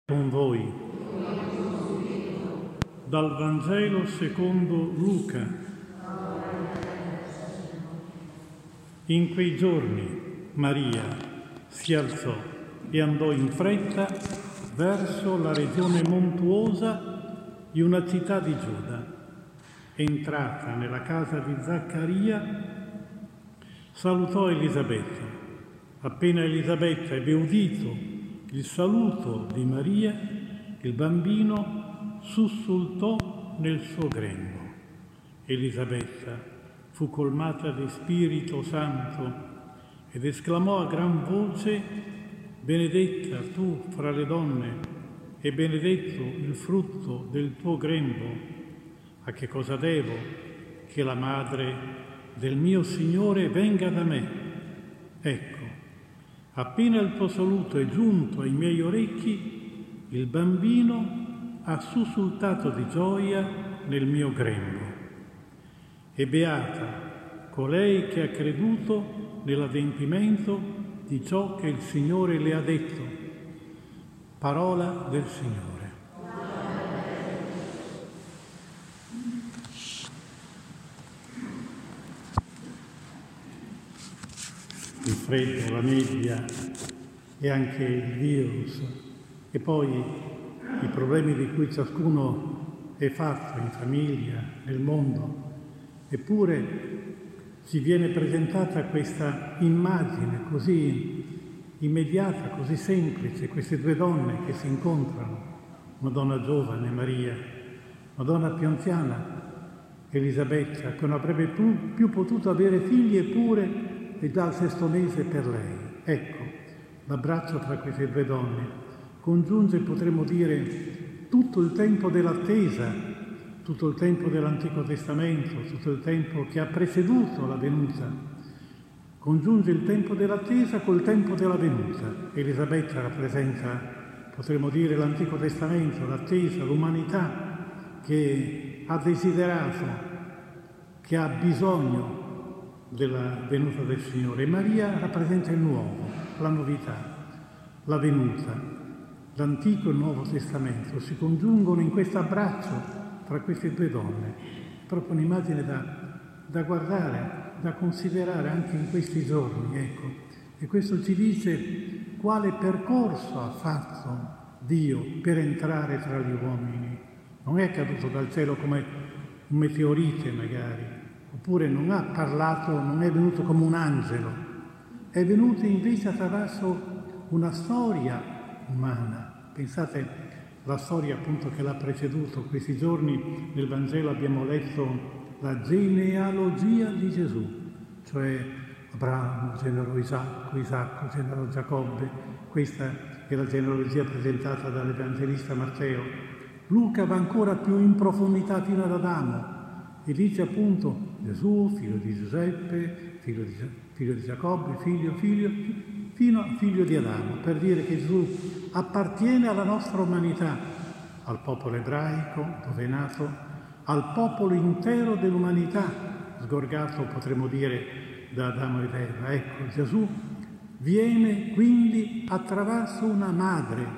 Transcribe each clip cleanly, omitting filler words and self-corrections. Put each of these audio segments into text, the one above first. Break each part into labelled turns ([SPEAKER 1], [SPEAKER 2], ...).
[SPEAKER 1] Con voi dal Vangelo secondo Luca. In quei giorni Maria si alzò e andò in fretta verso la regione montuosa di una città di Giuda. Entrata nella casa di Zaccaria, salutò Elisabetta. Appena Elisabetta ebbe udito il saluto di Maria, il bambino sussultò nel suo grembo. Elisabetta fu colmata di Spirito Santo ed esclamò a gran voce: benedetta tu fra le donne e benedetto il frutto del tuo grembo. A che cosa devo che la madre del mio Signore venga da me? Ecco, appena il tuo saluto è giunto ai miei orecchi, il bambino ha sussultato di gioia nel mio grembo. E beata colei che ha creduto nell'adempimento di ciò che il Signore le ha detto. Parola del Signore. Il freddo, la nebbia e anche il virus e poi i problemi di cui ciascuno è fatto in famiglia, nel mondo. Eppure ci viene presentata questa immagine così immediata, così semplice, queste due donne che si incontrano, una donna giovane, Maria, una donna più anziana, Elisabetta, che non avrebbe più potuto avere figli, eppure è già al 6° mese per lei. Ecco, l'abbraccio tra queste due donne congiunge, potremmo dire, tutto il tempo dell'attesa, tutto il tempo dell'Antico Testamento, tutto il tempo che ha preceduto la venuta. Congiunge il tempo dell'attesa col tempo della venuta. Elisabetta rappresenta, potremmo dire, l'Antico Testamento, l'attesa, l'umanità che ha desiderato, che ha bisogno della venuta del Signore. E Maria rappresenta il nuovo, la novità, la venuta. L'Antico e il Nuovo Testamento si congiungono in questo abbraccio tra queste due donne. Proprio un'immagine da guardare, da considerare anche in questi giorni, ecco. E questo ci dice quale percorso ha fatto Dio per entrare tra gli uomini. Non è caduto dal cielo come un meteorite magari, oppure non ha parlato, non è venuto come un angelo, è venuto invece attraverso una storia umana. Pensate alla storia appunto che l'ha preceduto. Questi giorni nel Vangelo abbiamo letto la genealogia di Gesù, cioè Abramo generò Isacco, Isacco generò Giacobbe. Questa è la genealogia presentata dall'Evangelista Matteo. Luca va ancora più in profondità fino ad Adamo e dice appunto Gesù, figlio di Giuseppe, figlio di Giacobbe, figlio, fino a figlio di Adamo, per dire che Gesù appartiene alla nostra umanità, al popolo ebraico, dove è nato, al popolo intero dell'umanità, sgorgato, potremmo dire, da Adamo ed Eva. Ecco, Gesù viene quindi attraverso una madre,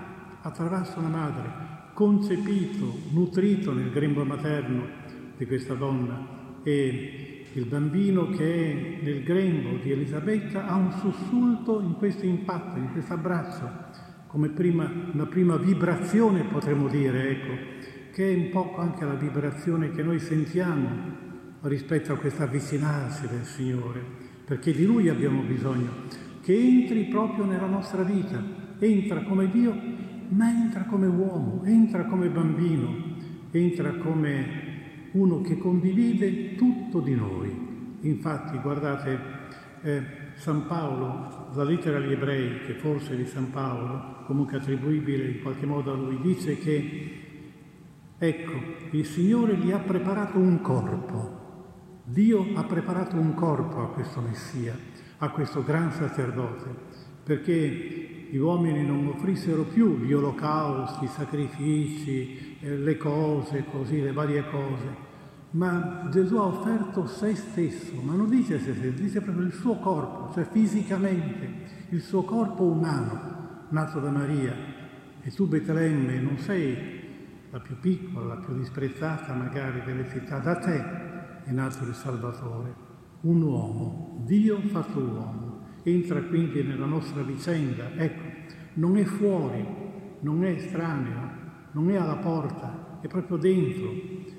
[SPEAKER 1] concepito, nutrito nel grembo materno di questa donna, e il bambino che è nel grembo di Elisabetta ha un sussulto in questo impatto, in questo abbraccio, come una prima vibrazione, potremmo dire, ecco, che è un po' anche la vibrazione che noi sentiamo rispetto a questo avvicinarsi del Signore, perché di Lui abbiamo bisogno, che entri proprio nella nostra vita, entra come Dio, ma entra come uomo, entra come bambino, entra come uno che condivide tutto di noi. Infatti, guardate, San Paolo, la lettera agli Ebrei, che forse è di San Paolo, comunque attribuibile in qualche modo a lui, dice che, ecco, il Signore gli ha preparato un corpo. Dio ha preparato un corpo a questo Messia, a questo gran sacerdote, perché gli uomini non offrissero più gli olocausti, i sacrifici, le cose, così, le varie cose, ma Gesù ha offerto se stesso, ma non dice se stesso, dice proprio il suo corpo, cioè fisicamente, il suo corpo umano, nato da Maria, E tu, Betlemme, non sei la più piccola, la più disprezzata magari delle città, da te è nato il Salvatore, un uomo, Dio fatto uomo. Entra quindi nella nostra vicenda, ecco, non è fuori, non è estraneo, non è alla porta, è proprio dentro.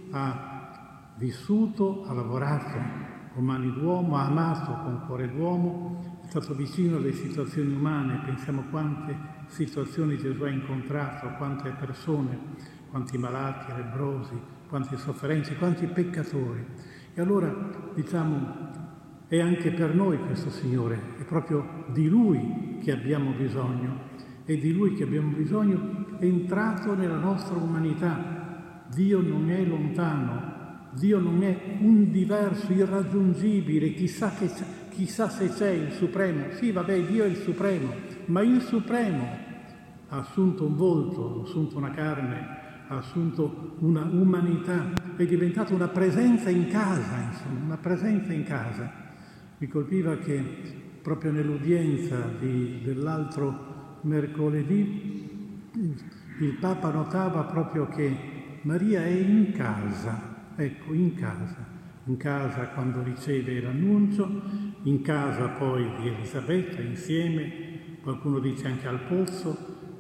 [SPEAKER 1] Ha vissuto, ha lavorato con mani d'uomo, ha amato con cuore d'uomo, è stato vicino alle situazioni umane. Pensiamo quante situazioni Gesù ha incontrato, quante persone, quanti malati, lebbrosi, quante sofferenze, quanti peccatori. E allora, diciamo, è anche per noi questo Signore, è proprio di Lui che abbiamo bisogno, è di Lui che abbiamo bisogno, è entrato nella nostra umanità. Dio non è lontano, Dio non è un diverso, irraggiungibile, chissà se c'è il Supremo. Sì, vabbè, Dio è il Supremo, ma il Supremo ha assunto un volto, ha assunto una carne, ha assunto una umanità, è diventata una presenza in casa, insomma, una presenza in casa. Mi colpiva che proprio nell'udienza dell'altro mercoledì il Papa notava proprio che Maria è in casa, ecco, in casa quando riceve l'annuncio, in casa poi di Elisabetta insieme, qualcuno dice anche al pozzo,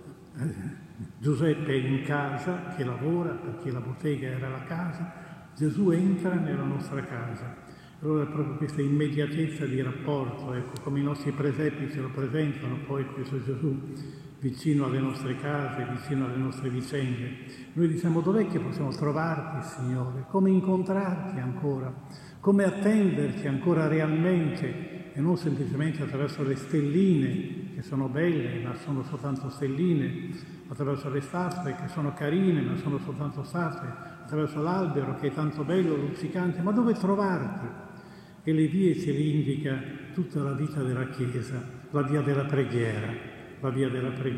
[SPEAKER 1] Giuseppe è in casa che lavora perché la bottega era la casa, Gesù entra nella nostra casa. Allora proprio questa immediatezza di rapporto, ecco, come i nostri presepi ce lo presentano poi questo Gesù vicino alle nostre case, vicino alle nostre vicende. Noi diciamo: dov'è che possiamo trovarti, Signore? Come incontrarti ancora? Come attenderti ancora realmente e non semplicemente attraverso le stelline che sono belle ma sono soltanto stelline, attraverso le statue che sono carine ma sono soltanto statue, attraverso l'albero che è tanto bello, luccicante, ma dove trovarti? E le vie ce li indica tutta la vita della Chiesa, la via della preghiera, la via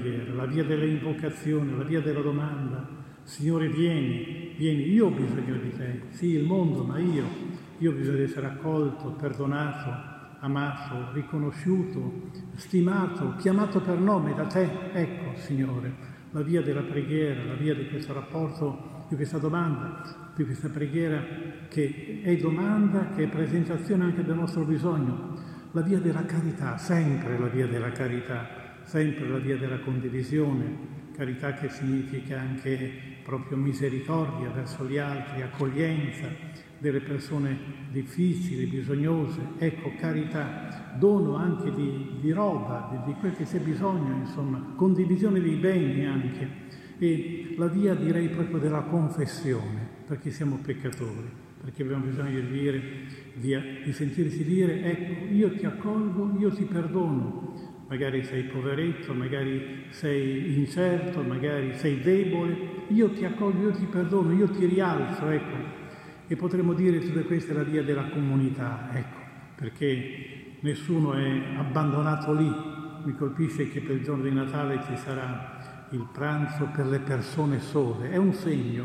[SPEAKER 1] delle invocazioni, la via della domanda. Signore, vieni, io ho bisogno di te. Sì, il mondo, ma io ho bisogno di essere accolto, perdonato, amato, riconosciuto, stimato, chiamato per nome da te. Ecco, Signore, la via della preghiera, la via di questo rapporto, di questa domanda, di questa preghiera che è domanda, che è presentazione anche del nostro bisogno. La via della carità, sempre la via della carità, sempre la via della condivisione, carità che significa anche proprio misericordia verso gli altri, accoglienza delle persone difficili, bisognose. Ecco, carità, dono anche di roba, di quel che c'è bisogno, insomma, condivisione dei beni anche. E la via, direi, proprio della confessione, perché siamo peccatori, perché abbiamo bisogno di dire, di sentirsi dire: ecco, io ti accolgo, io ti perdono. Magari sei poveretto, magari sei incerto, magari sei debole, io ti accolgo, io ti perdono, io ti rialzo, ecco. E potremmo dire tutta questa è la via della comunità, ecco, perché nessuno è abbandonato lì. Mi colpisce che per il giorno di Natale ci sarà il pranzo per le persone sole. È un segno,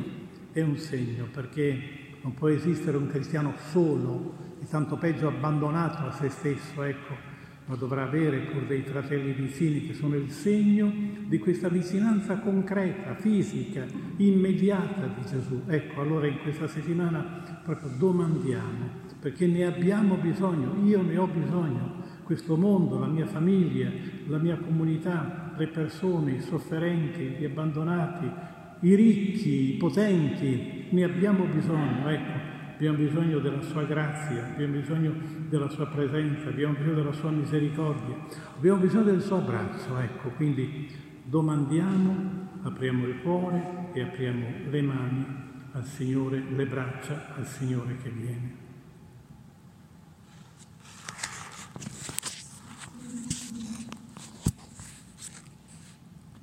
[SPEAKER 1] perché non può esistere un cristiano solo e tanto peggio abbandonato a se stesso, ecco, ma dovrà avere pur dei fratelli vicini che sono il segno di questa vicinanza concreta, fisica, immediata di Gesù. Ecco, allora in questa settimana proprio domandiamo, perché ne abbiamo bisogno, io ne ho bisogno, questo mondo, la mia famiglia, la mia comunità, le persone, i sofferenti, gli abbandonati, i ricchi, i potenti, ne abbiamo bisogno, ecco. Abbiamo bisogno della sua grazia, abbiamo bisogno della sua presenza, abbiamo bisogno della sua misericordia, abbiamo bisogno del suo abbraccio, ecco. Quindi domandiamo, apriamo il cuore e apriamo le mani al Signore, le braccia al Signore che viene.